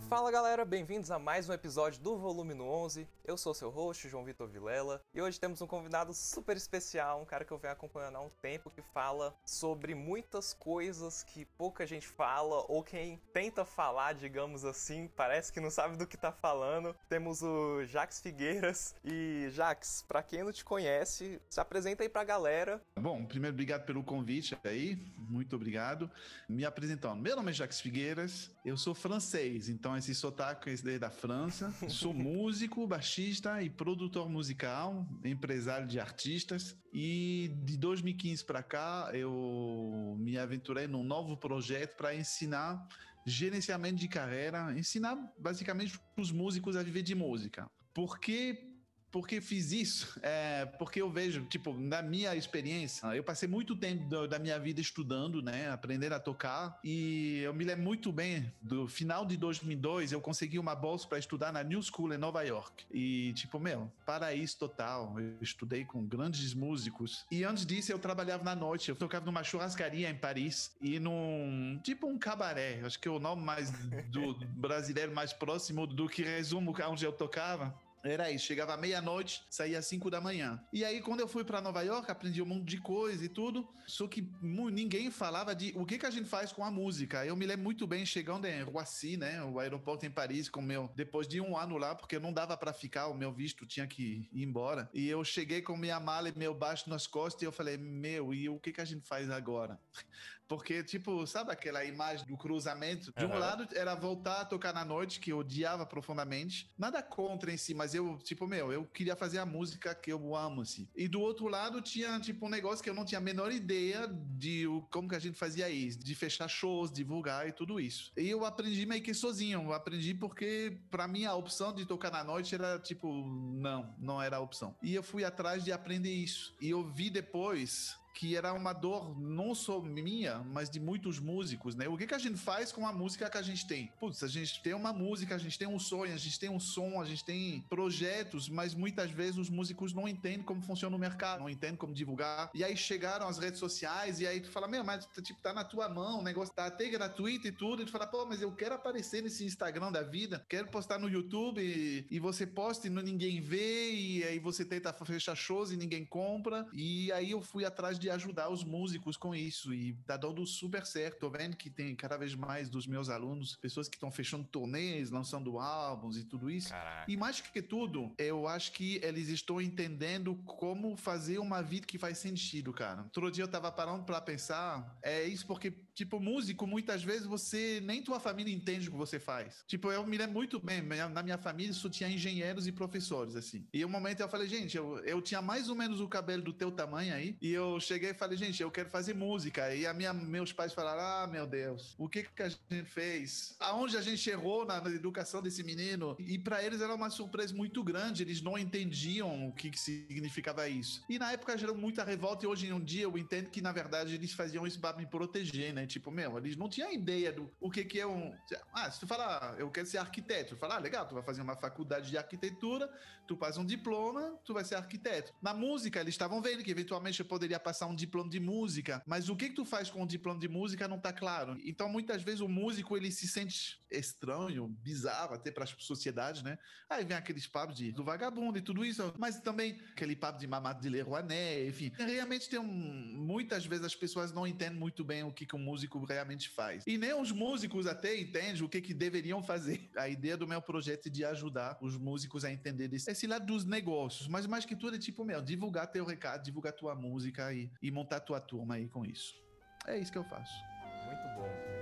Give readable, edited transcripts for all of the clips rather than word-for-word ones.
Fala galera, bem-vindos a mais um episódio do Volume no 11. Eu sou seu host, João Vitor Vilela, e hoje temos um convidado super especial, um cara que eu venho acompanhando há um tempo, que fala sobre muitas coisas que pouca gente fala, ou quem tenta falar, digamos assim, parece que não sabe do que tá falando. Temos o Jax Figueiras, e Jax, pra quem não te conhece, se apresenta aí pra galera. Bom, primeiro, obrigado pelo convite aí, muito obrigado. Me apresentando, meu nome é Jax Figueiras, eu sou francês, então esse sotaque é esse daí da França. Sou músico, baixista e produtor musical, empresário de artistas. E de 2015 para cá, eu me aventurei num novo projeto para ensinar gerenciamento de carreira, ensinar basicamente os músicos a viver de música. Porque fiz isso? Porque eu vejo, tipo, na minha experiência, eu passei muito tempo da minha vida estudando, né, aprendendo a tocar, e eu me lembro muito bem do final de 2002, eu consegui uma bolsa para estudar na New School em Nova York. E, tipo, paraíso total. Eu estudei com grandes músicos. E antes disso, eu trabalhava na noite. Eu tocava numa churrascaria em Paris e num, tipo, um cabaré. Acho que é o nome mais do brasileiro mais próximo do que resumo onde eu tocava. Era isso, chegava à meia-noite, saía às 5 da manhã. E aí, quando eu fui pra Nova York, aprendi um monte de coisa e tudo, só que ninguém falava de o que a gente faz com a música. Eu me lembro muito bem, chegando em Roissy, né, o aeroporto em Paris, depois de um ano lá, porque não dava pra ficar, o meu visto tinha que ir embora. E eu cheguei com minha mala e meu baixo nas costas e eu falei, e o que a gente faz agora? Porque, tipo, sabe aquela imagem do cruzamento? De um lado era voltar a tocar na noite, que eu odiava profundamente. Nada contra em si, mas eu queria fazer a música que eu amo, assim. E do outro lado tinha, tipo, um negócio que eu não tinha a menor ideia de como que a gente fazia isso, de fechar shows, divulgar e tudo isso. E eu aprendi meio que sozinho. Eu aprendi porque, pra mim, a opção de tocar na noite era, tipo, não era a opção. E eu fui atrás de aprender isso. E eu vi depois que era uma dor não só minha, mas de muitos músicos, né? O que a gente faz com a música que a gente tem? Putz, a gente tem uma música, a gente tem um sonho, a gente tem um som, a gente tem projetos, mas muitas vezes os músicos não entendem como funciona o mercado, não entendem como divulgar. E aí chegaram as redes sociais e aí tu fala, mas tipo, tá na tua mão, o negócio tá até gratuito e tudo, e tu fala, mas eu quero aparecer nesse Instagram da vida, quero postar no YouTube e você posta e ninguém vê, e aí você tenta fechar shows e ninguém compra. E aí eu fui atrás de ajudar os músicos com isso e tá dando super certo. Tô vendo que tem cada vez mais dos meus alunos, pessoas que estão fechando turnês, lançando álbuns e tudo isso. Caraca. E mais que tudo, eu acho que eles estão entendendo como fazer uma vida que faz sentido, cara. Outro dia eu tava parando pra pensar, isso porque, tipo, músico, muitas vezes nem tua família entende o que você faz. Tipo, eu me lembro muito bem, na minha família só tinha engenheiros e professores, assim. E um momento eu falei, gente, eu tinha mais ou menos o cabelo do teu tamanho aí, e eu cheguei e falei, gente, eu quero fazer música. E meus pais falaram, meu Deus, o que a gente fez? Aonde a gente errou na educação desse menino? E para eles era uma surpresa muito grande, eles não entendiam o que significava isso. E na época gerou muita revolta e hoje em dia eu entendo que na verdade eles faziam isso para me proteger, né? Tipo, eles não tinham ideia do o que é um... se tu falar, eu quero ser arquiteto, tu fala, legal, tu vai fazer uma faculdade de arquitetura, tu faz um diploma, tu vai ser arquiteto. Na música, eles estavam vendo que eventualmente eu poderia passar um diploma de música, mas o que tu faz com o diploma de música não tá claro. Então, muitas vezes, o músico, ele se sente estranho, bizarro, até para as sociedades, né? Aí vem aqueles papos do vagabundo e tudo isso, mas também aquele papo de mamado de Leroy, enfim. Realmente muitas vezes as pessoas não entendem muito bem o que um músico realmente faz. E nem os músicos até entendem o que deveriam fazer. A ideia do meu projeto é de ajudar os músicos a entender esse lado dos negócios, mas mais que tudo é tipo, divulgar teu recado, divulgar tua música e montar tua turma aí com isso. É isso que eu faço. Muito bom, muito bom.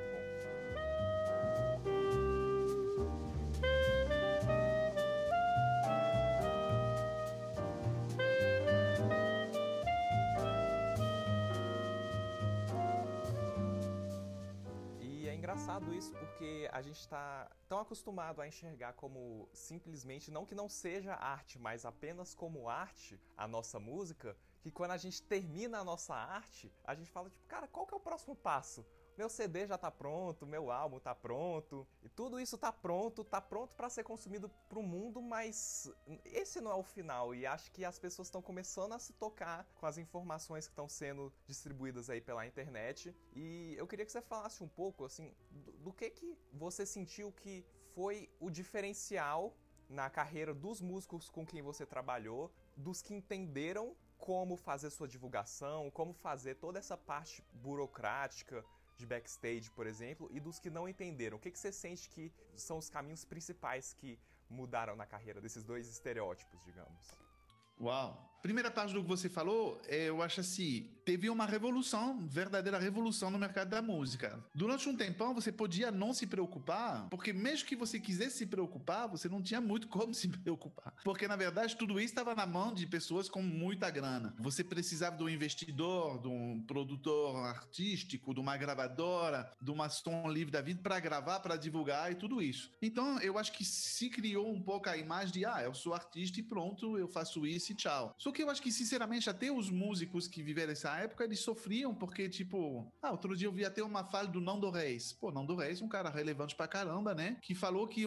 E é engraçado isso porque a gente está tão acostumado a enxergar como simplesmente, não que não seja arte, mas apenas como arte, a nossa música, que quando a gente termina a nossa arte, a gente fala tipo, cara, qual que é o próximo passo? Meu CD já tá pronto, meu álbum tá pronto, e tudo isso tá pronto para ser consumido pro mundo, mas esse não é o final, e acho que as pessoas estão começando a se tocar com as informações que estão sendo distribuídas aí pela internet, e eu queria que você falasse um pouco, assim, do que você sentiu que foi o diferencial na carreira dos músicos com quem você trabalhou, dos que entenderam como fazer sua divulgação, como fazer toda essa parte burocrática de backstage, por exemplo, e dos que não entenderam? O que você sente que são os caminhos principais que mudaram na carreira desses dois estereótipos, digamos? Uau! Primeira parte do que você falou, eu acho assim, teve uma revolução, verdadeira revolução no mercado da música. Durante um tempão, você podia não se preocupar, porque mesmo que você quisesse se preocupar, você não tinha muito como se preocupar. Porque, na verdade, tudo isso estava na mão de pessoas com muita grana. Você precisava de um investidor, de um produtor artístico, de uma gravadora, de uma som livre da vida para gravar, para divulgar e tudo isso. Então, eu acho que se criou um pouco a imagem de, eu sou artista e pronto, eu faço isso e tchau. Só que eu acho que, sinceramente, até os músicos que viveram essa época, eles sofriam porque, tipo... outro dia eu vi até uma fala do Nando Reis. Pô, Nando Reis, um cara relevante pra caramba, né? Que falou que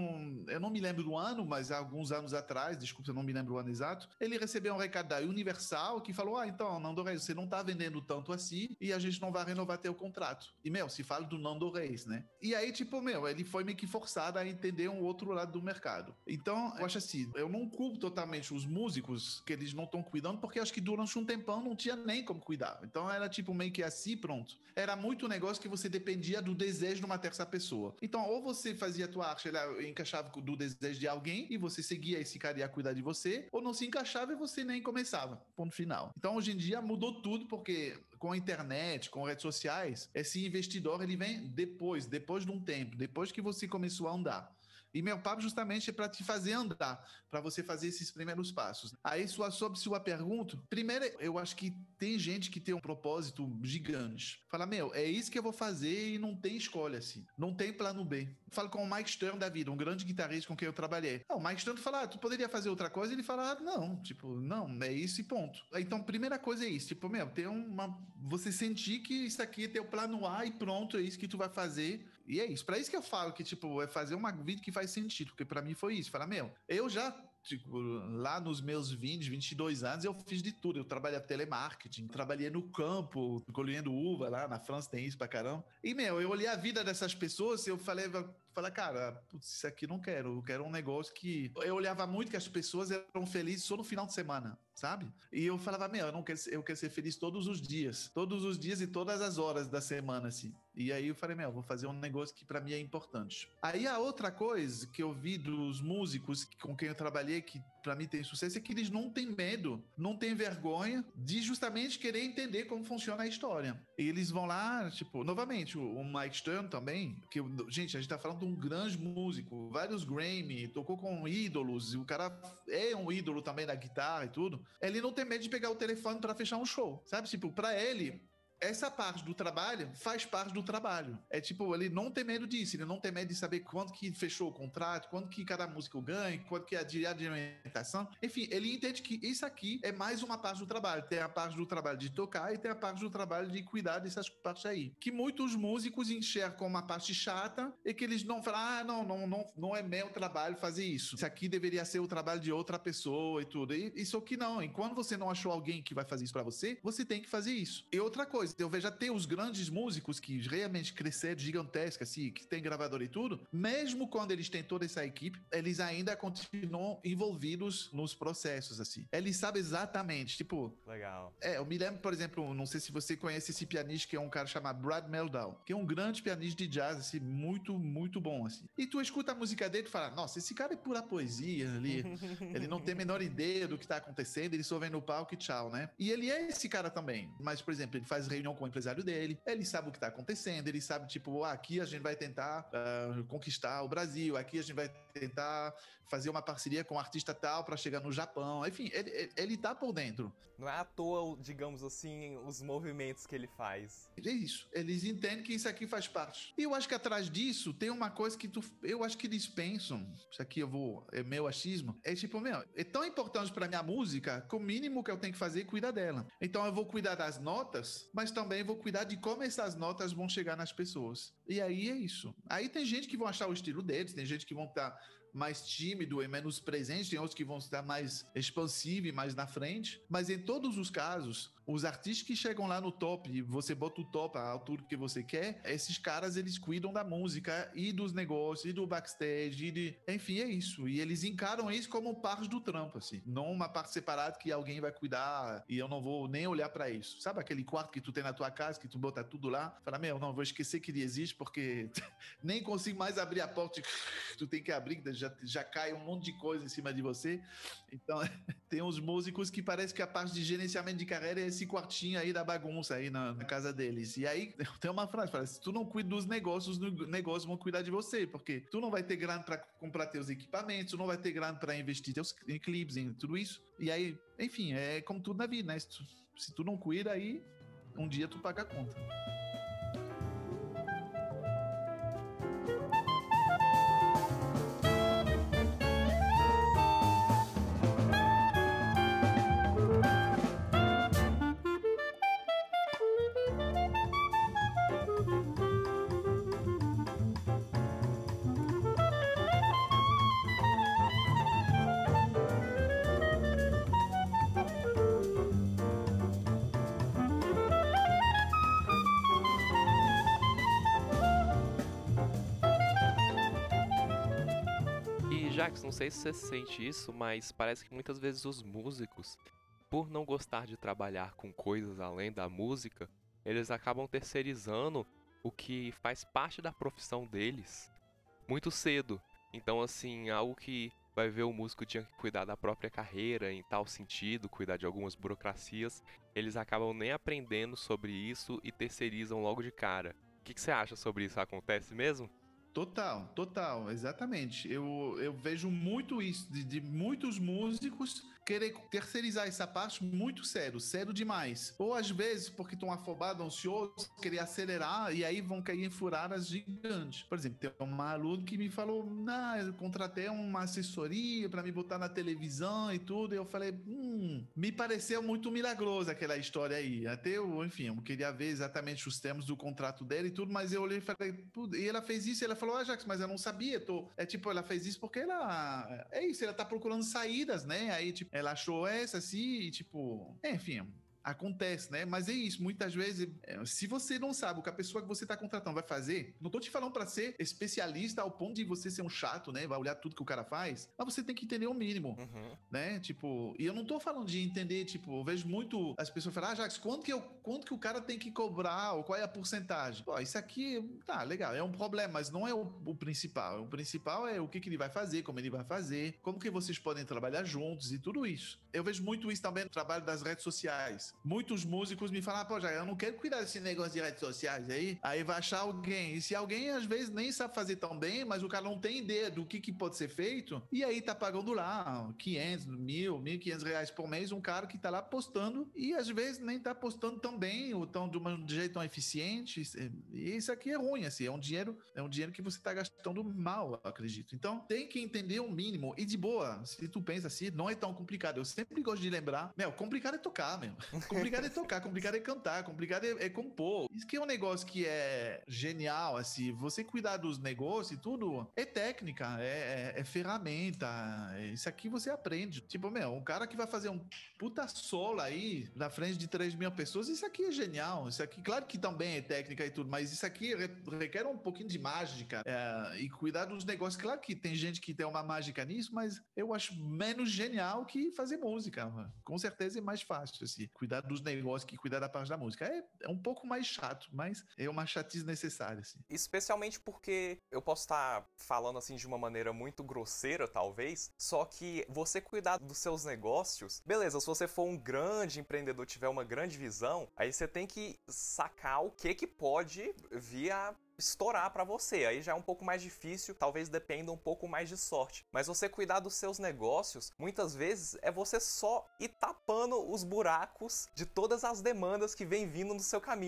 eu não me lembro do ano, mas há alguns anos atrás, desculpa, eu não me lembro o ano exato, ele recebeu um recado da Universal que falou, então, Nando Reis, você não tá vendendo tanto assim e a gente não vai renovar teu contrato. E, se fala do Nando Reis, né? E aí, tipo, ele foi meio que forçado a entender um outro lado do mercado. Então, eu acho assim, eu não culpo totalmente os músicos que eles não estão cuidando, porque acho que durante um tempão não tinha nem como cuidar. Então era tipo meio que assim, pronto. Era muito um negócio que você dependia do desejo de uma terceira pessoa. Então, ou você fazia a tua arte, ela encaixava do desejo de alguém e você seguia esse cara ia cuidar de você, ou não se encaixava e você nem começava. Ponto final. Então, hoje em dia mudou tudo, porque com a internet, com redes sociais, esse investidor ele vem depois de um tempo, depois que você começou a andar. E meu papo justamente é para te fazer andar, para você fazer esses primeiros passos. Aí, sobre sua pergunta, primeiro, eu acho que tem gente que tem um propósito gigante. Fala, é isso que eu vou fazer e não tem escolha, assim. Não tem plano B. Falo com o Mike Stern da vida, um grande guitarrista com quem eu trabalhei. O Mike Stern fala, tu poderia fazer outra coisa? Ele fala, não, é isso e ponto. Então, primeira coisa é isso, tem você sentir que isso aqui é teu plano A e pronto, é isso que tu vai fazer. E é isso. Pra isso que eu falo que, é fazer uma vida que faz sentido. Porque pra mim foi isso. Falar, eu já, lá nos meus 22 anos, eu fiz de tudo. Eu trabalhei telemarketing, trabalhei no campo, colhendo uva lá na França, tem isso pra caramba. E, eu olhei a vida dessas pessoas e eu falei, cara, putz, isso aqui não quero. Eu quero um negócio que... Eu olhava muito que as pessoas eram felizes só no final de semana, sabe? E eu falava, eu quero ser feliz todos os dias. Todos os dias e todas as horas da semana, assim. E aí eu falei, vou fazer um negócio que pra mim é importante. Aí a outra coisa que eu vi dos músicos com quem eu trabalhei, que pra mim tem sucesso, é que eles não têm medo, não têm vergonha de justamente querer entender como funciona a história. E eles vão lá, novamente, o Mike Stern também, que, gente, a gente tá falando de um grande músico, vários Grammy, tocou com ídolos, e o cara é um ídolo também na guitarra e tudo. Ele não tem medo de pegar o telefone pra fechar um show, sabe? Pra ele... essa parte do trabalho faz parte do trabalho. Ele não tem medo disso, ele não tem medo de saber quanto que fechou o contrato, quanto que cada músico ganha, quanto que é a alimentação. Enfim, ele entende que isso aqui é mais uma parte do trabalho. Tem a parte do trabalho de tocar e tem a parte do trabalho de cuidar dessas partes aí. Que muitos músicos enxergam como uma parte chata e que eles não falam, não é meu trabalho fazer isso. Isso aqui deveria ser o trabalho de outra pessoa e tudo. E isso aqui não. Enquanto você não achou alguém que vai fazer isso pra você, você tem que fazer isso. E outra coisa, eu vejo até os grandes músicos que realmente cresceram gigantescas, assim, que tem gravador e tudo, mesmo quando eles têm toda essa equipe, eles ainda continuam envolvidos nos processos, assim. Eles sabem exatamente, Legal. eu me lembro, por exemplo, não sei se você conhece esse pianista que é um cara chamado Brad Mehldau, que é um grande pianista de jazz, assim, muito, muito bom, assim. E tu escuta a música dele e fala, nossa, esse cara é pura poesia ali, ele não tem a menor ideia do que tá acontecendo, ele só vem no palco e tchau, né? E ele é esse cara também, mas, por exemplo, ele faz reunião com o empresário dele, ele sabe o que tá acontecendo, ele sabe, aqui a gente vai tentar conquistar o Brasil, aqui a gente vai tentar fazer uma parceria com um artista tal para chegar no Japão, enfim, ele tá por dentro. Não é à toa, digamos assim, os movimentos que ele faz. É isso, eles entendem que isso aqui faz parte. E eu acho que atrás disso tem uma coisa que eu acho que eles pensam, isso aqui é meu achismo, é tão importante para minha música que o mínimo que eu tenho que fazer é cuidar dela. Então eu vou cuidar das notas, mas mas também vou cuidar de como essas notas vão chegar nas pessoas. E aí é isso. Aí tem gente que vão achar o estilo deles, tem gente que vão estar mais tímido e menos presente, tem outros que vão estar mais expansivo e mais na frente, mas em todos os casos, os artistas que chegam lá no top, e você bota o top à altura que você quer, esses caras, eles cuidam da música e dos negócios, e do backstage, enfim, é isso. E eles encaram isso como parte do trampo, assim, não uma parte separada que alguém vai cuidar e eu não vou nem olhar pra isso. Sabe aquele quarto que tu tem na tua casa, que tu bota tudo lá? Fala, não, vou esquecer que ele existe porque nem consigo mais abrir a porta, tu tem que abrir, já cai um monte de coisa em cima de você. Então, tem uns músicos que parece que a parte de gerenciamento de carreira é esse quartinho aí da bagunça aí na casa deles. E aí tem uma frase, fala, se tu não cuida dos negócios, os negócios vão cuidar de você, porque tu não vai ter grana para comprar teus equipamentos, tu não vai ter grana para investir em clipes, em tudo isso. E aí, enfim, é como tudo na vida, né? Se tu não cuida, aí um dia tu paga a conta. Jax, não sei se você sente isso, mas parece que muitas vezes os músicos, por não gostar de trabalhar com coisas além da música, eles acabam terceirizando o que faz parte da profissão deles muito cedo. Então, assim, algo que vai ver o músico tinha que cuidar da própria carreira em tal sentido, cuidar de algumas burocracias, eles acabam nem aprendendo sobre isso e terceirizam logo de cara. O que você acha sobre isso? Acontece mesmo? Total, exatamente. Eu vejo muito isso de muitos músicos querer terceirizar essa parte muito cedo demais. Ou às vezes, porque estão afobados, ansiosos, querer acelerar e aí vão cair em furadas gigantes. Por exemplo, tem um aluno que me falou, eu contratei uma assessoria para me botar na televisão e tudo, e eu falei, me pareceu muito milagroso aquela história aí. Até eu queria ver exatamente os termos do contrato dela e tudo, mas eu olhei e falei, e ela fez isso, e ela falou, Jax, mas eu não sabia, ela fez isso porque ela tá procurando saídas, né? Aí, ela achou essa, assim, e enfim, acontece, né? Mas é isso, muitas vezes, se você não sabe o que a pessoa que você tá contratando vai fazer, não tô te falando pra ser especialista ao ponto de você ser um chato, né? Vai olhar tudo que o cara faz, mas você tem que entender o mínimo, né? E eu não tô falando de entender, eu vejo muito as pessoas falar, Jax, quanto que o cara tem que cobrar, ou qual é a porcentagem? Pô, isso aqui, tá, legal, é um problema, mas não é o principal. O principal é o que ele vai fazer, como ele vai fazer, como que vocês podem trabalhar juntos e tudo isso. Eu vejo muito isso também no trabalho das redes sociais. Muitos músicos me falam, pô, já eu não quero cuidar desse negócio de redes sociais aí vai achar alguém, e se alguém às vezes nem sabe fazer tão bem, mas o cara não tem ideia do que pode ser feito, e aí tá pagando lá 500, 1.500 reais por mês, um cara que tá lá postando, e às vezes nem tá postando tão bem, ou tão de um jeito tão eficiente, e isso aqui é ruim, assim, é um dinheiro que você tá gastando mal, eu acredito. Então, tem que entender o mínimo, e de boa, se tu pensa assim, não é tão complicado, eu sempre gosto de lembrar, complicado é tocar, complicado é tocar, complicado é cantar, complicado é compor. Isso que é um negócio que é genial, assim, você cuidar dos negócios e tudo, é técnica, é ferramenta, isso aqui você aprende. Um cara que vai fazer um puta solo aí, na frente de 3.000 pessoas, isso aqui é genial, isso aqui, claro que também é técnica e tudo, mas isso aqui requer um pouquinho de mágica, e cuidar dos negócios, claro que tem gente que tem uma mágica nisso, mas eu acho menos genial que fazer música, com certeza é mais fácil, assim, cuidar dos negócios que cuidar da parte da música. É um pouco mais chato, mas é uma chatice necessária, assim. Especialmente porque eu posso estar falando assim de uma maneira muito grosseira, talvez, só que você cuidar dos seus negócios, beleza, se você for um grande empreendedor, tiver uma grande visão, aí você tem que sacar o que pode vir a estourar pra você, aí já é um pouco mais difícil, talvez dependa um pouco mais de sorte, mas você cuidar dos seus negócios, muitas vezes é você só ir tapando os buracos de todas as demandas que vem vindo no seu caminho.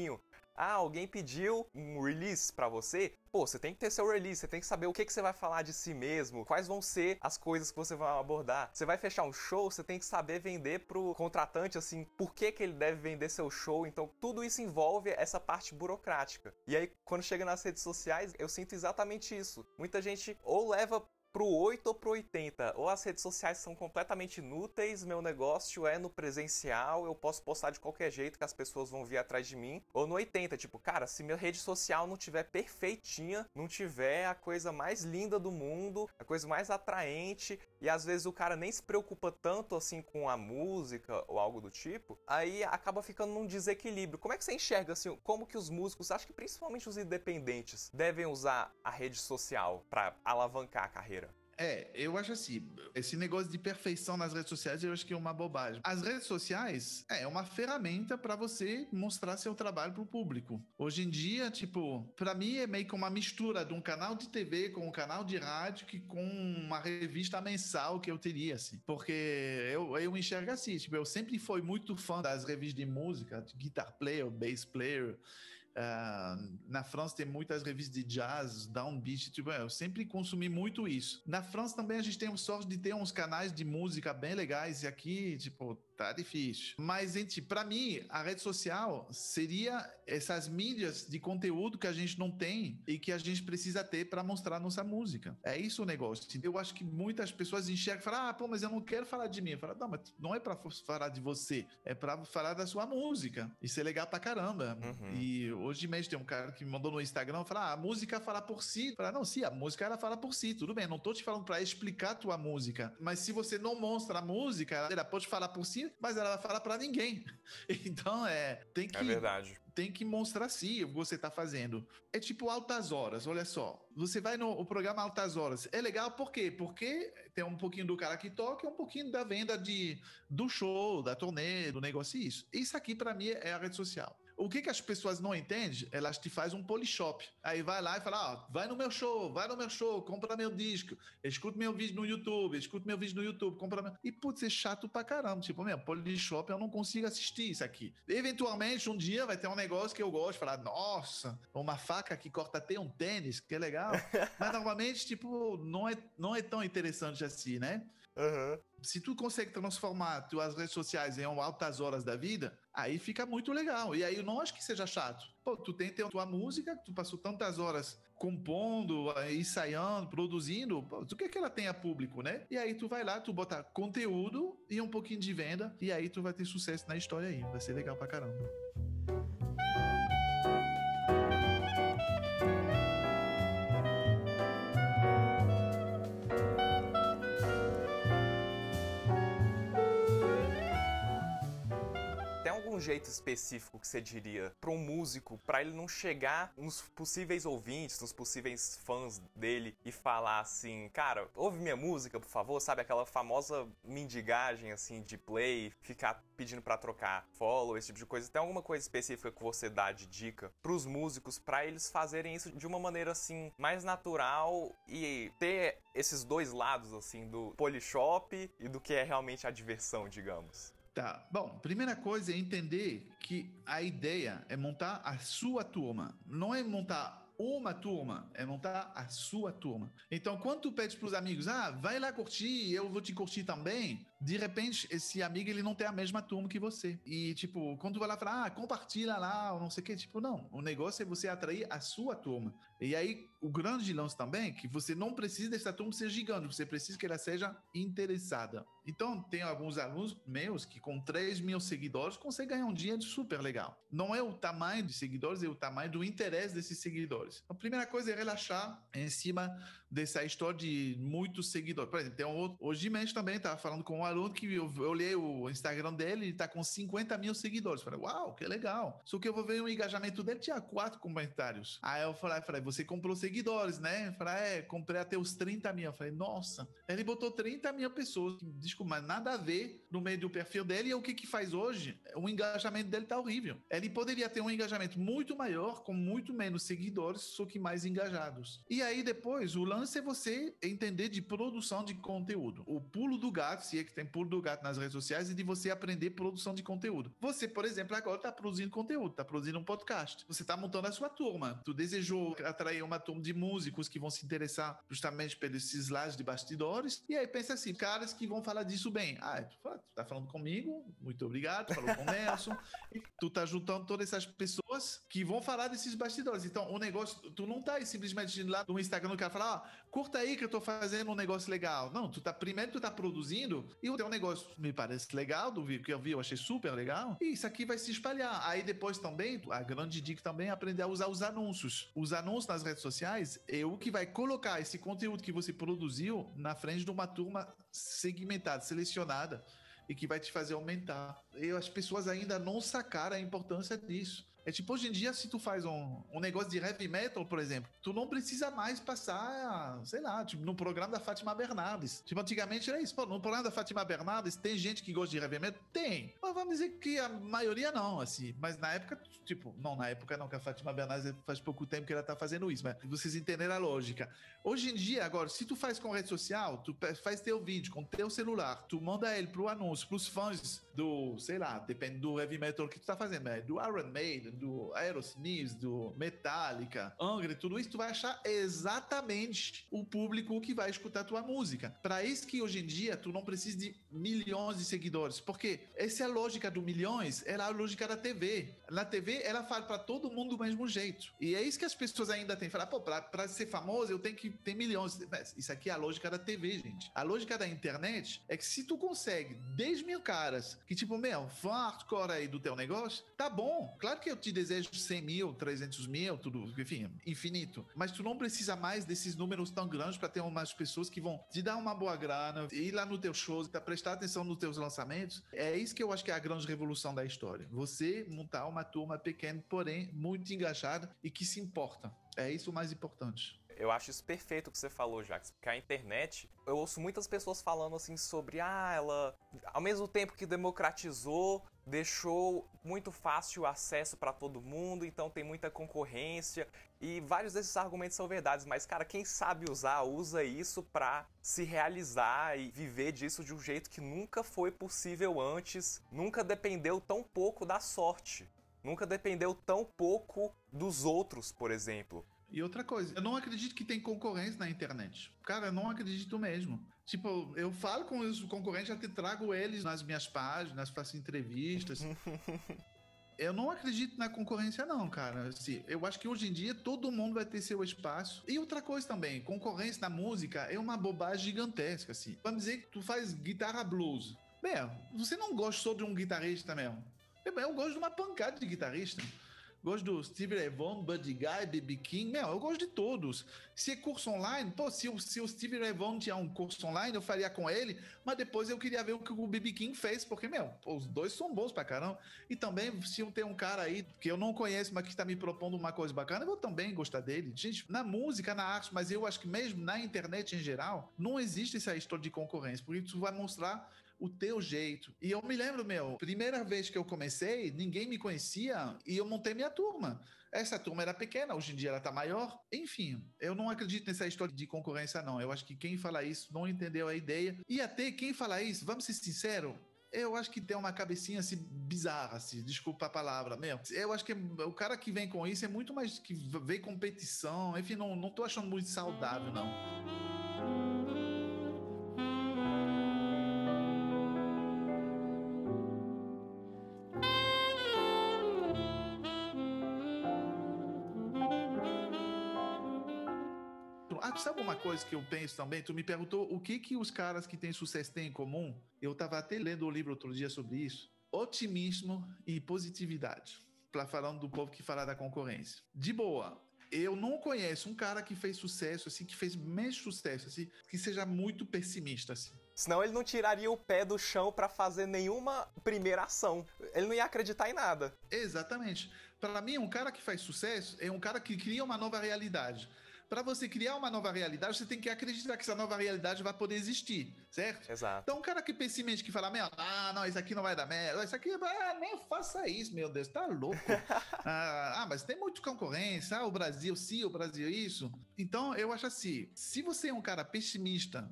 alguém pediu um release pra você, pô, você tem que ter seu release, você tem que saber o que você vai falar de si mesmo, quais vão ser as coisas que você vai abordar. Você vai fechar um show, você tem que saber vender pro contratante, assim, por que ele deve vender seu show. Então, tudo isso envolve essa parte burocrática. E aí, quando chega nas redes sociais, eu sinto exatamente isso. Muita gente ou leva pro 8 ou pro 80, ou as redes sociais são completamente inúteis, meu negócio é no presencial, eu posso postar de qualquer jeito que as pessoas vão vir atrás de mim, ou no 80, tipo, cara, se minha rede social não tiver perfeitinha, não tiver a coisa mais linda do mundo, a coisa mais atraente, e às vezes o cara nem se preocupa tanto assim com a música ou algo do tipo, aí acaba ficando num desequilíbrio. Como é que você enxerga assim, como que os músicos, acho que principalmente os independentes, devem usar a rede social para alavancar a carreira? Eu acho assim, esse negócio de perfeição nas redes sociais, eu acho que é uma bobagem. As redes sociais é uma ferramenta para você mostrar seu trabalho pro público. Hoje em dia, tipo, para mim é meio que uma mistura de um canal de TV com um canal de rádio que com uma revista mensal que eu teria, assim. Porque eu enxergo assim, tipo, eu sempre fui muito fã das revistas de música, de guitar player, bass player. Na França tem muitas revistas de jazz, downbeat, tipo, eu sempre consumi muito isso. Na França também a gente tem sorte de ter uns canais de música bem legais, e aqui, tipo, tá difícil. Mas, gente, pra mim, a rede social seria essas mídias de conteúdo que a gente não tem e que a gente precisa ter para mostrar nossa música. É isso o negócio. Eu acho que muitas pessoas enxergam e falam, pô, mas eu não quero falar de mim. Eu falo, não, mas não é pra falar de você, é pra falar da sua música. Isso é legal pra caramba. E hoje mesmo tem um cara que me mandou no Instagram, fala, a música fala por si. Fala, não, sim, a música ela fala por si, tudo bem, não tô te falando pra explicar a tua música, mas se você não mostra a música, ela pode falar por si, mas ela vai falar pra ninguém. Então, É verdade. Tem que mostrar sim o que você tá fazendo. É tipo Altas Horas, olha só. Você vai no programa Altas Horas. É legal por quê? Porque tem um pouquinho do cara que toca e um pouquinho da venda do show, da turnê, do negócio e isso. Isso aqui pra mim é a rede social. O que as pessoas não entendem, elas te fazem um polishop. Aí vai lá e fala, vai no meu show, compra meu disco, escuta meu vídeo no YouTube, compra meu... E putz, é chato pra caramba. Tipo, polishop eu não consigo assistir isso aqui. Eventualmente, um dia vai ter um negócio que eu gosto, falar, nossa, uma faca que corta até um tênis, que legal. Mas normalmente, tipo, não é tão interessante assim, né? Se tu consegue transformar tuas redes sociais em altas horas da vida, aí fica muito legal. E aí eu não acho que seja chato. Pô, tu tem tua música, tu passou tantas horas compondo, ensaiando, produzindo, pô, tu quer que ela tenha público, né? E aí tu vai lá, tu bota conteúdo e um pouquinho de venda, e aí tu vai ter sucesso na história aí. Vai ser legal pra caramba. Jeito específico que você diria para um músico, para ele não chegar nos possíveis ouvintes, nos possíveis fãs dele e falar assim, cara, ouve minha música, por favor, sabe? Aquela famosa mendigagem, assim, de play, ficar pedindo para trocar follow, esse tipo de coisa. Tem alguma coisa específica que você dá de dica pros músicos para eles fazerem isso de uma maneira, assim, mais natural e ter esses dois lados, assim, do polishop e do que é realmente a diversão, digamos? Tá, bom, primeira coisa é entender que a ideia é montar a sua turma, não é montar uma turma, é montar a sua turma. Então, quando tu pede pros amigos, vai lá curtir, eu vou te curtir também, de repente, esse amigo, ele não tem a mesma turma que você. E, tipo, quando tu vai lá falar, compartilha lá, ou não sei o quê, tipo, não. O negócio é você atrair a sua turma. E aí, o grande lance também é que você não precisa dessa turma ser gigante, você precisa que ela seja interessada. Então, tem alguns alunos meus que com 3.000 seguidores conseguem ganhar um dinheiro super legal. Não é o tamanho de seguidores, é o tamanho do interesse desses seguidores. A primeira coisa é relaxar em cima dessa história de muitos seguidores. Por exemplo, tem um outro, hoje mesmo também estava falando com um aluno que eu olhei o Instagram dele, ele está com 50.000 seguidores. Falei, uau, que legal. Só que eu vou ver o engajamento dele, tinha 4 comentários. Aí eu falei, você comprou seguidores, né? Eu falei, comprei até os 30.000. Eu falei, nossa. Ele botou 30.000 pessoas, desculpa, mas nada a ver no meio do perfil dele. E o que faz hoje? O engajamento dele tá horrível. Ele poderia ter um engajamento muito maior, com muito menos seguidores, só que mais engajados. E aí depois, o lance lance é você entender de produção de conteúdo. O pulo do gato, se é que tem pulo do gato nas redes sociais, é de você aprender produção de conteúdo. Você, por exemplo, agora está produzindo conteúdo, está produzindo um podcast. Você está montando a sua turma. Tu desejou atrair uma turma de músicos que vão se interessar justamente pelos lados de bastidores. E aí pensa assim, caras que vão falar disso bem. Tu tá falando comigo, muito obrigado, tu falou com o Nelson. E tu tá juntando todas essas pessoas que vão falar desses bastidores. Então, o negócio, tu não tá aí simplesmente indo lá no Instagram, o cara fala, curta aí que eu tô fazendo um negócio legal. Não, primeiro tu tá produzindo e o teu negócio me parece legal, do que eu vi, eu achei super legal. E isso aqui vai se espalhar. Aí depois também, a grande dica também é aprender a usar os anúncios. Os anúncios nas redes sociais é o que vai colocar esse conteúdo que você produziu na frente de uma turma segmentada, selecionada, e que vai te fazer aumentar. E as pessoas ainda não sacaram a importância disso. É tipo, hoje em dia, se tu faz um negócio de heavy metal, por exemplo, tu não precisa mais passar, sei lá, tipo, no programa da Fátima Bernardes. Tipo, antigamente era isso. Pô, no programa da Fátima Bernardes, tem gente que gosta de heavy metal? Tem. Mas vamos dizer que a maioria não, assim. Mas na época, tipo, não, na época não, que a Fátima Bernardes faz pouco tempo que ela tá fazendo isso, mas vocês entenderam a lógica. Hoje em dia, agora, se tu faz com rede social, tu faz teu vídeo com teu celular, tu manda ele pro anúncio, pros fãs do, sei lá, depende do heavy metal que tu tá fazendo, né? Do Iron Maiden, do Aerosmith, do Metallica, Angra, tudo isso, tu vai achar exatamente o público que vai escutar tua música. Para isso que hoje em dia tu não precisa de milhões de seguidores, porque essa é a lógica do milhões, é a lógica da TV. Na TV, ela fala para todo mundo do mesmo jeito. E é isso que as pessoas ainda têm. Falar, pô, pra ser famoso eu tenho que ter milhões. Isso aqui é a lógica da TV, gente. A lógica da internet é que se tu consegue 10 mil caras que tipo, fã hardcore aí do teu negócio, tá bom. Claro que eu te desejo 100 mil, 300 mil, tudo, enfim, infinito. Mas tu não precisa mais desses números tão grandes para ter umas pessoas que vão te dar uma boa grana, ir lá no teu show, prestar atenção nos teus lançamentos. É isso que eu acho que é a grande revolução da história. Você montar uma turma pequena, porém muito engajada e que se importa. É isso o mais importante. Eu acho isso perfeito o que você falou, Jax, porque a internet, eu ouço muitas pessoas falando assim sobre, ela, ao mesmo tempo que democratizou, deixou muito fácil o acesso para todo mundo, então tem muita concorrência, e vários desses argumentos são verdades, mas, cara, quem sabe usar, usa isso para se realizar e viver disso de um jeito que nunca foi possível antes, nunca dependeu tão pouco da sorte, nunca dependeu tão pouco dos outros, por exemplo. E outra coisa, eu não acredito que tem concorrência na internet. Cara, eu não acredito mesmo. Tipo, eu falo com os concorrentes, até trago eles nas minhas páginas, faço entrevistas. Eu não acredito na concorrência não, cara. Assim, eu acho que hoje em dia todo mundo vai ter seu espaço. E outra coisa também, concorrência na música é uma bobagem gigantesca, assim. Vamos dizer que tu faz guitarra blues. Bem, você não gosta só de um guitarrista mesmo. Eu gosto de uma pancada de guitarrista. Gosto do Stevie Ray Vaughan, Buddy Guy, B.B. King. Eu gosto de todos. Se é curso online, pô, se o Stevie Ray Vaughan tinha um curso online, eu faria com ele, mas depois eu queria ver o que o B.B. King fez, porque, os dois são bons pra caramba. E também, se tem um cara aí que eu não conheço, mas que está me propondo uma coisa bacana, eu vou também gostar dele. Gente, na música, na arte, mas eu acho que mesmo na internet em geral, não existe essa história de concorrência, porque tu vai mostrar o teu jeito. E eu me lembro, primeira vez que eu comecei, ninguém me conhecia e eu montei minha turma. Essa turma era pequena, hoje em dia ela tá maior. Enfim, eu não acredito nessa história de concorrência, não. Eu acho que quem fala isso não entendeu a ideia. E até quem fala isso, vamos ser sinceros, eu acho que tem uma cabecinha assim bizarra, assim, desculpa a palavra mesmo. Eu acho que o cara que vem com isso é muito mais que vê competição. Enfim, não tô achando muito saudável, não. Sabe uma coisa que eu penso também? Tu me perguntou o que os caras que têm sucesso têm em comum? Eu estava até lendo o livro outro dia sobre isso. Otimismo e positividade. Falando do povo que fala da concorrência. De boa, eu não conheço um cara que fez sucesso, assim, que fez menos sucesso, assim, que seja muito pessimista, assim. Senão ele não tiraria o pé do chão pra fazer nenhuma primeira ação. Ele não ia acreditar em nada. Exatamente. Para mim, um cara que faz sucesso é um cara que cria uma nova realidade. Para você criar uma nova realidade, você tem que acreditar que essa nova realidade vai poder existir. certo? Exato. Então, um cara que pessimista que fala, não, isso aqui não vai dar merda, isso aqui, nem faça isso, meu Deus, tá louco. Mas tem muita concorrência, o Brasil sim, o Brasil isso. Então, eu acho assim, se você é um cara pessimista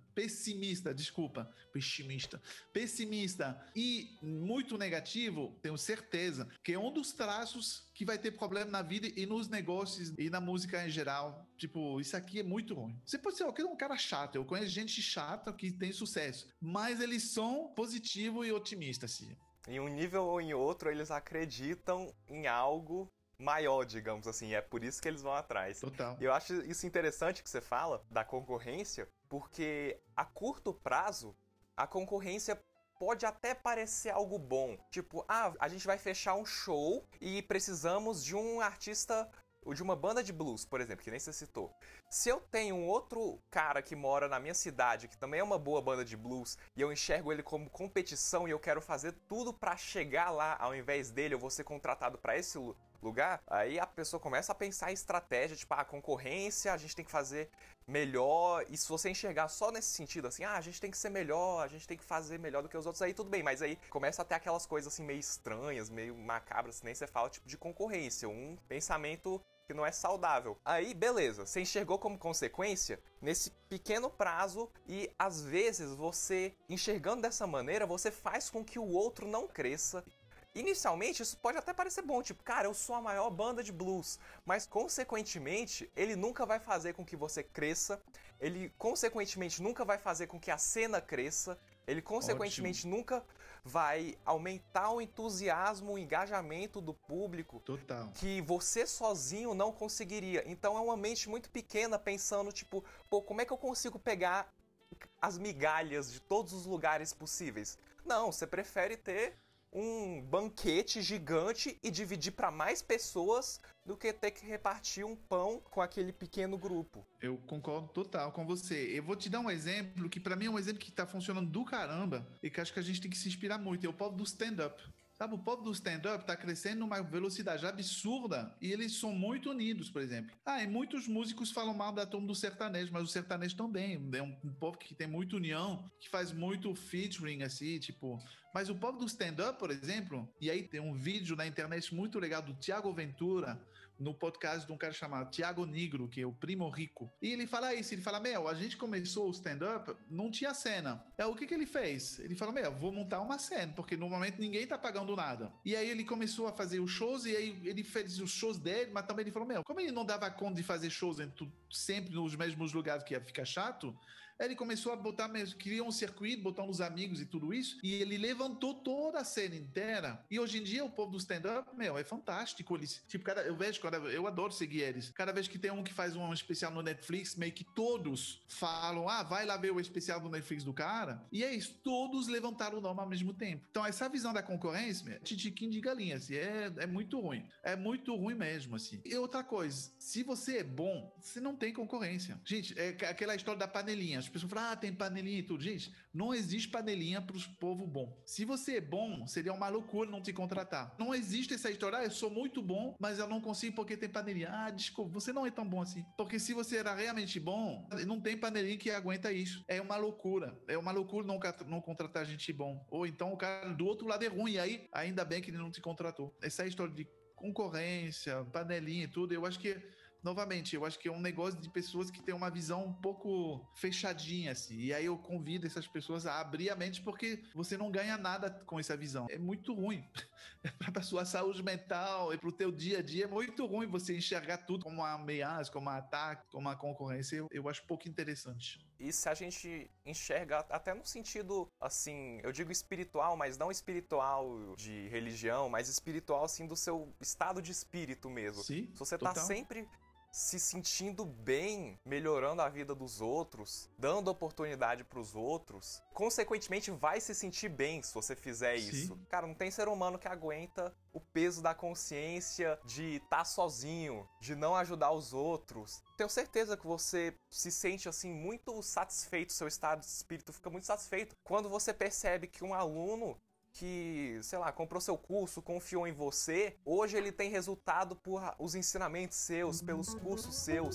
e muito negativo, tenho certeza que é um dos traços que vai ter problema na vida e nos negócios e na música em geral. Tipo, isso aqui é muito ruim. Você pode ser um cara chato, eu conheço gente chata que tem sucesso, mas eles são positivos e otimistas, assim. Em um nível ou em outro, eles acreditam em algo maior, digamos assim, é por isso que eles vão atrás. Total. E eu acho isso interessante que você fala da concorrência, porque a curto prazo, a concorrência pode até parecer algo bom. Tipo, a gente vai fechar um show e precisamos de um artista, ou de uma banda de blues, por exemplo, que nem você citou. Se eu tenho um outro cara que mora na minha cidade, que também é uma boa banda de blues, e eu enxergo ele como competição e eu quero fazer tudo pra chegar lá, ao invés dele, eu vou ser contratado pra esse lugar, aí a pessoa começa a pensar em estratégia, tipo, a concorrência, a gente tem que fazer melhor, e se você enxergar só nesse sentido, assim, a gente tem que ser melhor, a gente tem que fazer melhor do que os outros, aí tudo bem, mas aí começa a ter aquelas coisas, assim, meio estranhas, meio macabras, nem você fala, tipo, de concorrência, um pensamento que não é saudável. Aí, beleza, você enxergou como consequência nesse pequeno prazo e, às vezes, você, enxergando dessa maneira, você faz com que o outro não cresça. Inicialmente, isso pode até parecer bom, tipo, cara, eu sou a maior banda de blues, mas, consequentemente, ele nunca vai fazer com que você cresça, ele, consequentemente, nunca vai fazer com que a cena cresça, ele, consequentemente, nunca vai aumentar o entusiasmo, o engajamento do público. Total. Que você sozinho não conseguiria. Então, é uma mente muito pequena pensando, tipo, pô, como é que eu consigo pegar as migalhas de todos os lugares possíveis? Não, você prefere ter um banquete gigante e dividir para mais pessoas do que ter que repartir um pão com aquele pequeno grupo. Eu concordo total com você. Eu vou te dar um exemplo que para mim é um exemplo que tá funcionando do caramba e que acho que a gente tem que se inspirar muito. É o povo do stand-up. Sabe, o povo do stand-up tá crescendo numa velocidade absurda e eles são muito unidos, por exemplo. E muitos músicos falam mal da turma do sertanejo, mas o sertanejo também é um povo que tem muita união, que faz muito featuring, assim, tipo... Mas o povo do stand-up, por exemplo, e aí tem um vídeo na internet muito legal do Thiago Ventura, no podcast de um cara chamado Thiago Negro, que é o Primo Rico. E ele fala isso, ele fala, a gente começou o stand-up, não tinha cena. O que ele fez? Ele falou, vou montar uma cena, porque normalmente ninguém tá pagando nada. E aí ele começou a fazer os shows, e aí ele fez os shows dele, mas também ele falou, como ele não dava conta de fazer shows sempre nos mesmos lugares, que ia ficar chato, ele começou a botar mesmo, criou um circuito, botando os amigos e tudo isso, e ele levantou toda a cena inteira. E hoje em dia o povo do stand-up, é fantástico. Eles, tipo, eu adoro seguir eles. Cada vez que tem um que faz um especial no Netflix, meio que todos falam, vai lá ver o especial do Netflix do cara. E é isso, todos levantaram o nome ao mesmo tempo. Então essa visão da concorrência, titiquinho de galinha, assim, é muito ruim. É muito ruim mesmo, assim. E outra coisa, se você é bom, você não tem concorrência. Gente, é aquela história da panelinha. As pessoas falam, tem panelinha e tudo. Gente, não existe panelinha para os povo bom. Se você é bom, seria uma loucura não te contratar. Não existe essa história, eu sou muito bom, mas eu não consigo porque tem panelinha. Desculpa, você não é tão bom assim. Porque se você era realmente bom, não tem panelinha que aguenta isso. É uma loucura. É uma loucura não contratar gente bom. Ou então o cara do outro lado é ruim, e aí ainda bem que ele não te contratou. Essa história de concorrência, panelinha e tudo, eu acho que novamente, eu acho que é um negócio de pessoas que têm uma visão um pouco fechadinha, assim. E aí eu convido essas pessoas a abrir a mente, porque você não ganha nada com essa visão. É muito ruim. Para a sua saúde mental e para o teu dia a dia, é muito ruim você enxergar tudo como uma ameaça, como um ataque, como uma concorrência. Eu acho pouco interessante. E se a gente enxerga até no sentido, assim, eu digo espiritual, mas não espiritual de religião, mas espiritual, assim, do seu estado de espírito mesmo. Sim, se você total. tá sempre se sentindo bem, melhorando a vida dos outros, dando oportunidade pros outros, consequentemente vai se sentir bem se você fizer isso. Sim. Cara, não tem ser humano que aguenta o peso da consciência de estar sozinho, de não ajudar os outros. Tenho certeza que você se sente assim muito satisfeito, seu estado de espírito fica muito satisfeito quando você percebe que um aluno que, sei lá, comprou seu curso, confiou em você, hoje ele tem resultado por os ensinamentos seus, pelos cursos seus.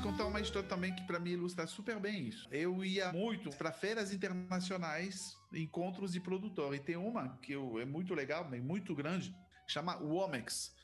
contar uma história também que para mim ilustra super bem isso. Eu ia muito para feiras internacionais, encontros de produtor, e tem uma que é muito legal, muito grande, chama Womex,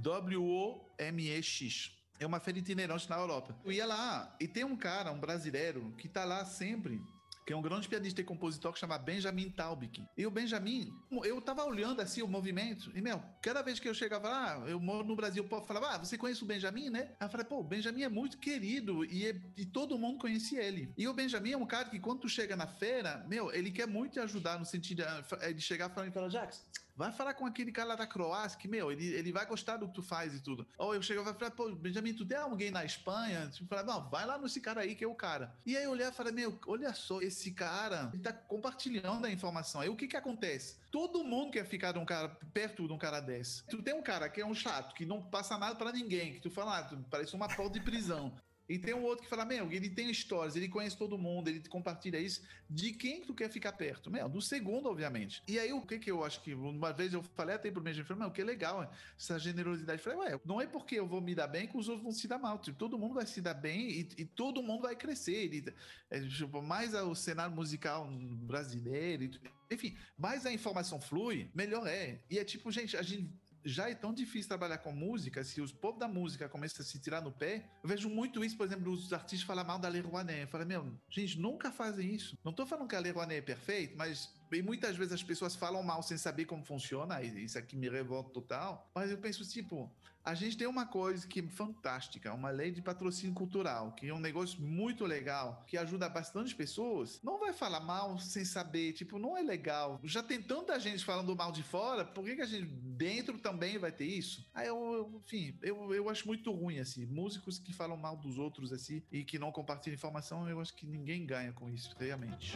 WOMEX. É uma feira itinerante na Europa. Eu ia lá e tem um cara, um brasileiro, que tá lá sempre, que é um grande pianista e compositor que chama Benjamin Taubik. E o Benjamin, eu tava olhando assim o movimento, e cada vez que eu chegava lá, eu moro no Brasil, o povo falava, você conhece o Benjamin, né? Aí eu falei, pô, o Benjamin é muito querido e todo mundo conhece ele. E o Benjamin é um cara que quando tu chega na feira, ele quer muito te ajudar no sentido de chegar falando e falar, Jax, vai falar com aquele cara lá da Croácia, que, ele vai gostar do que tu faz e tudo. Ou eu chegava e falava, pô, Benjamin, tu tem alguém na Espanha? Tipo, falava, não, vai lá nesse cara aí que é o cara. E aí eu olhava e falei, olha só, esse cara, ele tá compartilhando a informação. Aí o que acontece? Todo mundo quer ficar perto de um cara desse. Tu tem um cara que é um chato, que não passa nada pra ninguém, que tu fala, tu parece uma porta de prisão. E tem um outro que fala, ele tem histórias, ele conhece todo mundo, ele compartilha isso. De quem tu quer ficar perto? Do segundo, obviamente. E aí, o que eu acho que, uma vez eu falei até pro mesmo, falei, que legal essa generosidade. Eu falei, não é porque eu vou me dar bem que os outros vão se dar mal. Tipo, todo mundo vai se dar bem e todo mundo vai crescer. Mais o cenário musical brasileiro, enfim, mais a informação flui, melhor é. E é tipo, gente, a gente já é tão difícil trabalhar com música, se os povos da música começam a se tirar no pé, eu vejo muito isso, por exemplo, os artistas falam mal da Lei Rouanet. Eu falo, gente, nunca fazem isso. Não tô falando que a Lei Rouanet é perfeita, mas muitas vezes as pessoas falam mal sem saber como funciona, e isso aqui me revolta total, mas eu penso, tipo, a gente tem uma coisa que é fantástica, uma lei de patrocínio cultural, que é um negócio muito legal, que ajuda bastante pessoas. Não vai falar mal sem saber, tipo, não é legal. Já tem tanta gente falando mal de fora, por que a gente dentro também vai ter isso? Aí enfim, eu acho muito ruim, assim, músicos que falam mal dos outros, assim, e que não compartilham informação, eu acho que ninguém ganha com isso, realmente.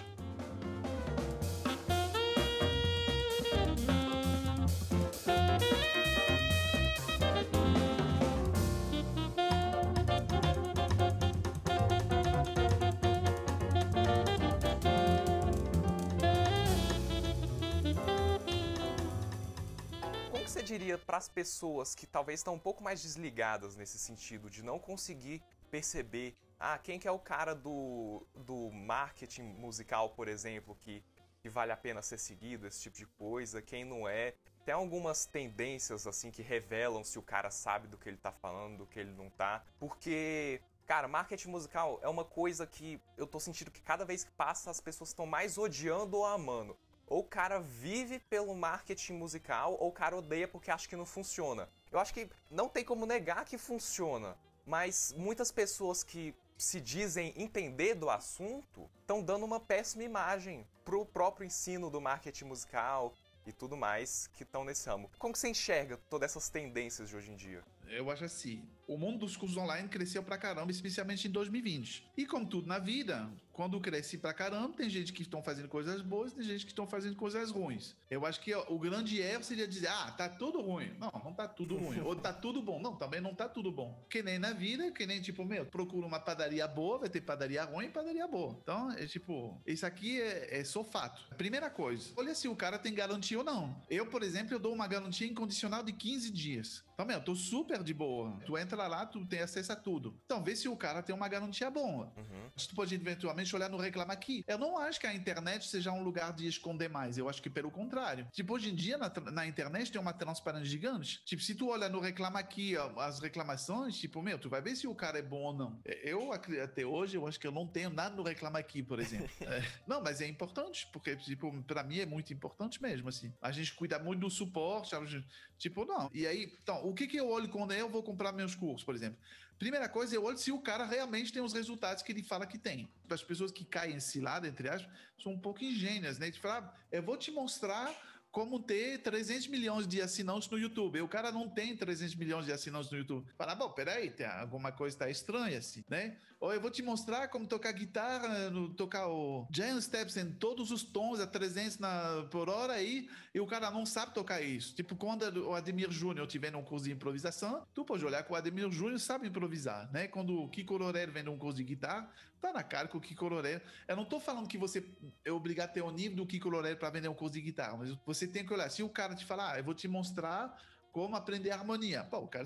Você diria para as pessoas que talvez estão um pouco mais desligadas nesse sentido, de não conseguir perceber quem que é o cara do marketing musical, por exemplo, que vale a pena ser seguido, esse tipo de coisa, quem não é? Tem algumas tendências assim que revelam se o cara sabe do que ele tá falando, do que ele não tá, porque... Cara, marketing musical é uma coisa que eu tô sentindo que cada vez que passa as pessoas estão mais odiando ou amando. Ou o cara vive pelo marketing musical, ou o cara odeia porque acha que não funciona. Eu acho que não tem como negar que funciona, mas muitas pessoas que se dizem entender do assunto estão dando uma péssima imagem pro próprio ensino do marketing musical e tudo mais que estão nesse ramo. Como que você enxerga todas essas tendências de hoje em dia? Eu acho assim, o mundo dos cursos online cresceu pra caramba, especialmente em 2020. E como tudo na vida, quando cresce pra caramba, tem gente que estão fazendo coisas boas, tem gente que estão fazendo coisas ruins. Eu acho que o grande erro seria dizer, tá tudo ruim. Não, não tá tudo ruim. Ou tá tudo bom. Não, também não tá tudo bom. Que nem na vida, que nem tipo, procura uma padaria boa, vai ter padaria ruim e padaria boa. Então, é tipo, isso aqui é só fato. Primeira coisa, olha se o cara tem garantia ou não. Eu, por exemplo, eu dou uma garantia incondicional de 15 dias. Então, eu tô super de boa. Tu entra lá, tu tem acesso a tudo. Então, vê se o cara tem uma garantia boa. Tu pode eventualmente olhar no Reclama Aqui. Eu não acho que a internet seja um lugar de esconder mais. Eu acho que pelo contrário. Tipo, hoje em dia, na internet tem uma transparência gigante. Tipo, se tu olha no Reclama Aqui as reclamações, tipo, tu vai ver se o cara é bom ou não. Eu, até hoje, eu acho que eu não tenho nada no Reclama Aqui, por exemplo. Não, mas é importante, porque, tipo, pra mim é muito importante mesmo, assim. A gente cuida muito do suporte, tipo, não. E aí, então, o que eu olho quando eu vou comprar meus cursos, por exemplo? Primeira coisa, eu olho se o cara realmente tem os resultados que ele fala que tem. As pessoas que caem nesse lado, entre aspas, são um pouco ingênuas, né? De falar, eu vou te mostrar como ter 300 milhões de assinantes no YouTube. E o cara não tem 300 milhões de assinantes no YouTube. Fala, bom, peraí, tem alguma coisa está estranha assim, né? Ou eu vou te mostrar como tocar guitarra, tocar o Giant Steps em todos os tons a 300 por hora aí, e o cara não sabe tocar isso. Tipo, quando o Ademir Júnior tiver num curso de improvisação, tu pode olhar que o Ademir Júnior sabe improvisar, né? Quando o Kiko Loureiro vem num curso de guitarra, tá na cara que o Kiko Loureiro... Eu não tô falando que você é obrigado a ter o nível do Kiko Loureiro para vender um curso de guitarra, mas você tem que olhar. Se o cara te falar, eu vou te mostrar como aprender harmonia. Pô, o cara,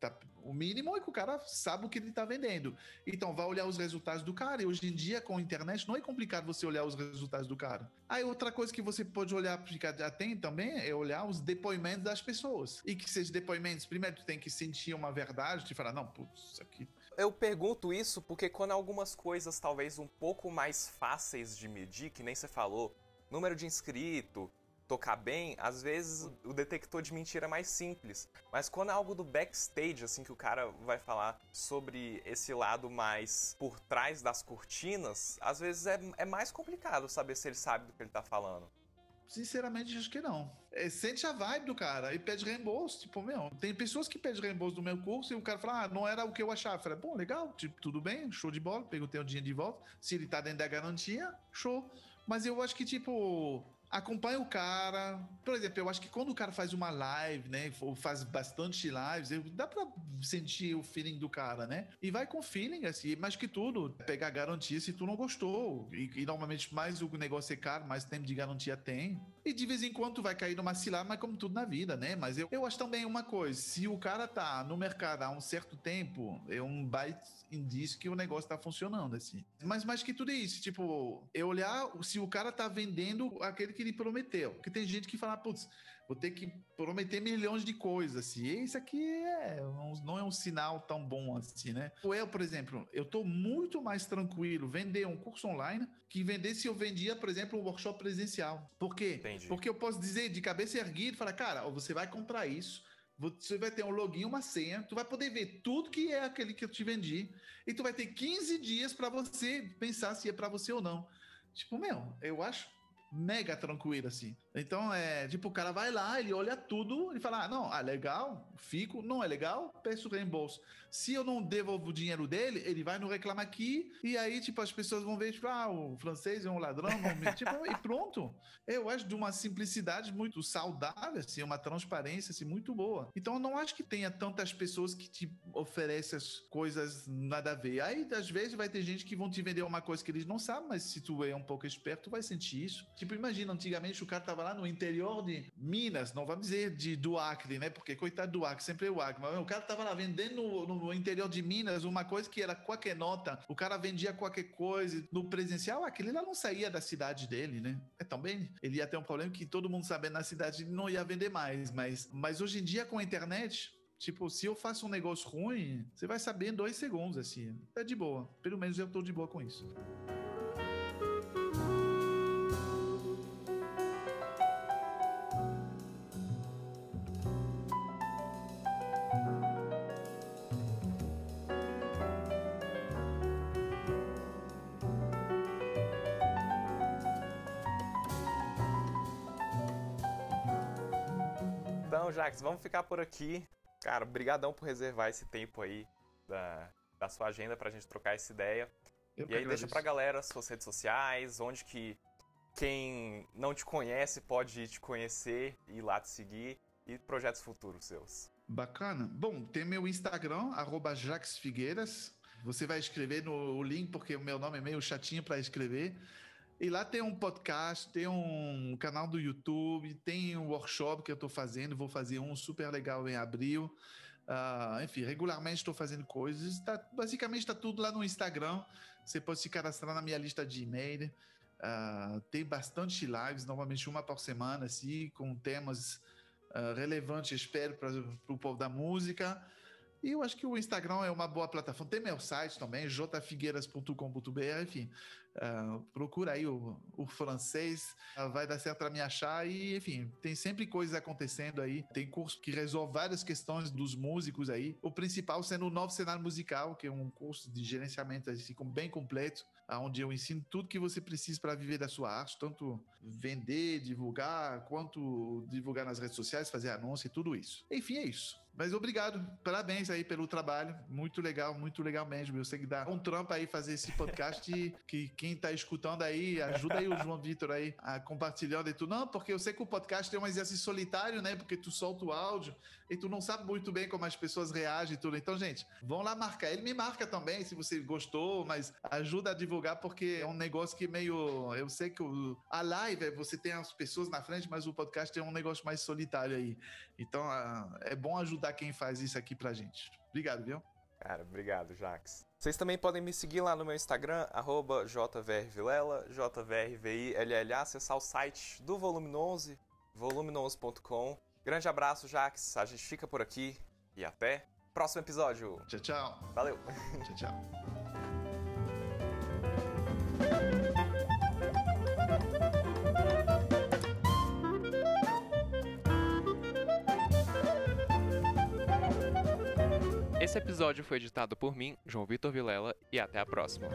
o mínimo é que o cara sabe o que ele tá vendendo. Então, vai olhar os resultados do cara. E hoje em dia, com a internet, não é complicado você olhar os resultados do cara. Aí, outra coisa que você pode olhar, ficar atento também, é olhar os depoimentos das pessoas. E que esses depoimentos, primeiro, tu tem que sentir uma verdade, te falar, não, putz, isso aqui... Eu pergunto isso porque quando algumas coisas talvez um pouco mais fáceis de medir, que nem você falou, número de inscrito, tocar bem, às vezes o detector de mentira é mais simples. Mas quando é algo do backstage, assim, que o cara vai falar sobre esse lado mais por trás das cortinas, às vezes é mais complicado saber se ele sabe do que ele tá falando. Sinceramente, acho que não. Sente a vibe do cara e pede reembolso. Tipo, meu, tem pessoas que pedem reembolso do meu curso e o cara fala, não era o que eu achava. Eu falei, bom, legal, tipo, tudo bem, show de bola, perguntei o dinheiro de volta. Se ele tá dentro da garantia, show. Mas eu acho que, tipo, acompanha o cara. Por exemplo, eu acho que quando o cara faz uma live, né, ou faz bastante lives, dá pra sentir o feeling do cara, né? E vai com feeling, assim, mais que tudo, pegar garantia se tu não gostou. E normalmente mais o negócio é caro, mais tempo de garantia tem. E de vez em quando tu vai cair numa cilada, mas como tudo na vida, né? Mas eu acho também uma coisa, se o cara tá no mercado há um certo tempo, é um baita indício que o negócio tá funcionando, assim. Mas mais que tudo isso, tipo, é olhar se o cara tá vendendo aquele que ele prometeu. Porque tem gente que fala, putz, vou ter que prometer milhões de coisas, assim. E isso aqui não é um sinal tão bom assim, né? Eu, por exemplo, eu tô muito mais tranquilo vender um curso online que vender se eu vendia, por exemplo, um workshop presencial. Por quê? Entendi. Porque eu posso dizer de cabeça erguida e falar, cara, você vai comprar isso, você vai ter um login, uma senha, tu vai poder ver tudo que é aquele que eu te vendi e tu vai ter 15 dias para você pensar se é para você ou não. Tipo, meu, eu acho mega tranquilo, assim. Então, tipo, o cara vai lá, ele olha tudo e fala, não, legal, fico, não é legal, peço reembolso. Se eu não devolvo o dinheiro dele, ele vai no Reclama Aqui e aí, tipo, as pessoas vão ver, tipo, o francês é um ladrão, tipo, e pronto. Eu acho de uma simplicidade muito saudável, assim, uma transparência, assim, muito boa. Então, eu não acho que tenha tantas pessoas que te oferecem as coisas nada a ver. Aí, às vezes, vai ter gente que vão te vender uma coisa que eles não sabem, mas se tu é um pouco esperto, tu vai sentir isso. Tipo, imagina, antigamente o cara tava lá no interior de Minas, não vamos dizer do Acre, né? Porque coitado do Acre, sempre é o Acre. Mas o cara tava lá vendendo no interior de Minas uma coisa que era qualquer nota, o cara vendia qualquer coisa. No presencial, aquele lá não saía da cidade dele, né? Também ele ia ter um problema que todo mundo sabendo na cidade não ia vender mais. Mas hoje em dia, com a internet, tipo, se eu faço um negócio ruim, você vai saber em 2 segundos, assim. É de boa. Pelo menos eu tô de boa com isso. Então, Jax, vamos ficar por aqui. Cara, brigadão por reservar esse tempo aí da sua agenda pra gente trocar essa ideia. Eu E aí agradeço. deixa pra galera suas redes sociais, onde que quem não te conhece pode te conhecer e ir lá te seguir, e projetos futuros seus. Bacana. Bom, tem meu Instagram, @JaxFigueiras. Você vai escrever no link, porque o meu nome é meio chatinho para escrever. E lá tem um podcast, tem um canal do YouTube, tem um workshop que eu estou fazendo, vou fazer um super legal em abril. Enfim, regularmente estou fazendo coisas. Basicamente está tudo lá no Instagram. Você pode se cadastrar na minha lista de e-mail. Tem bastante lives, normalmente uma por semana, assim, com temas relevantes, espero, para o povo da música. E eu acho que o Instagram é uma boa plataforma. Tem meu site também, jfigueiras.com.br, enfim. Procura aí o francês, vai dar certo para me achar. E, enfim, tem sempre coisas acontecendo aí. Tem curso que resolve várias questões dos músicos aí. O principal sendo o Novo Cenário Musical, que é um curso de gerenciamento assim, bem completo, onde eu ensino tudo que você precisa para viver da sua arte, tanto vender, divulgar, quanto divulgar nas redes sociais, fazer anúncio e tudo isso. Enfim, é isso. Mas obrigado, parabéns aí pelo trabalho, muito legal mesmo. Eu sei que dá um trampo aí fazer esse podcast que quem tá escutando aí, ajuda aí o João Vitor aí a compartilhando e tudo. Não, porque eu sei que o podcast é um exercício solitário, né? Porque tu solta o áudio e tu não sabe muito bem como as pessoas reagem e tudo. Então, gente, vão lá marcar. Ele me marca também se você gostou, mas ajuda a divulgar porque é um negócio que meio... Eu sei que a live, você tem as pessoas na frente, mas o podcast é um negócio mais solitário aí. Então, é bom ajudar quem faz isso aqui pra gente. Obrigado, viu? Cara, obrigado, Jax. Vocês também podem me seguir lá no meu Instagram, @jvrvilela, JVRVILLA, acessar o site do Volume 11, volume11.com. Grande abraço, Jax. A gente fica por aqui e até o próximo episódio. Tchau, tchau. Valeu. Tchau, tchau. Esse episódio foi editado por mim, João Vitor Vilela, e até a próxima.